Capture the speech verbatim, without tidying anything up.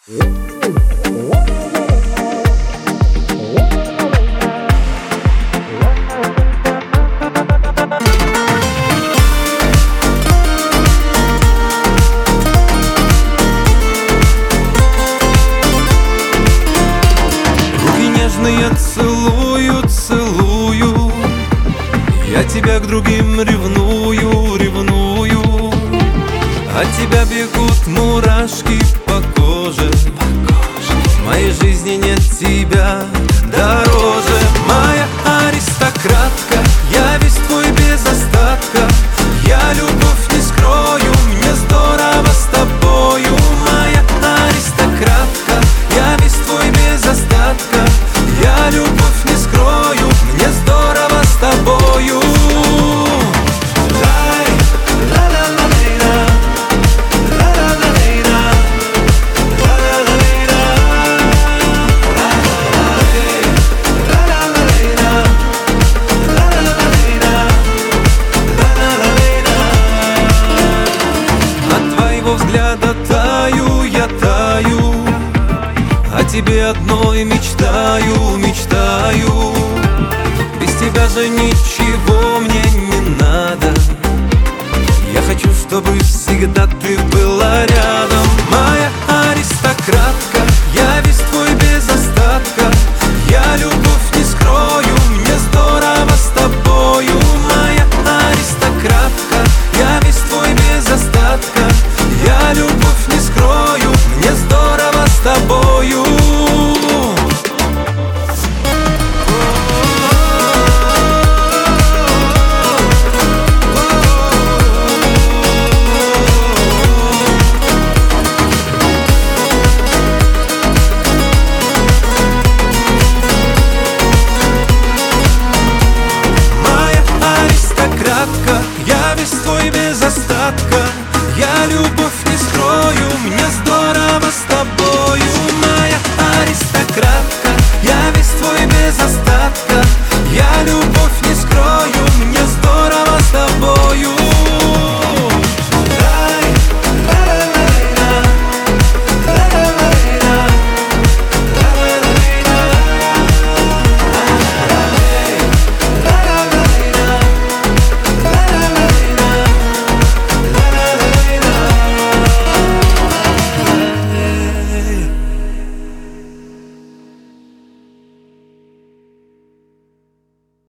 Руки нежные целую, целую, я тебя к другим ревную, ревную. От тебя бегут мурашки по коже, в моей жизни нет тебя дороже. Моя аристократка, я весь твой без остатка. Я любовь не скрою, мне здорово с тобою. Моя аристократка, я весь твой без остатка. Я любовь не скрою, мне здорово с тобою. Взгляда таю, я таю, о тебе одной мечтаю, мечтаю. Без тебя же ничего мне не надо. Я хочу, чтобы всегда ты была рядом. Моя аристократка, я весь твой без остатка. Я любовь не скрою, мне здорово с тобою. Моя аристократка, я весь твой без остатка. Я любовь не скрою, мне здорово с тобою. Моя аристократка, я весь твой без остатка. Я любовь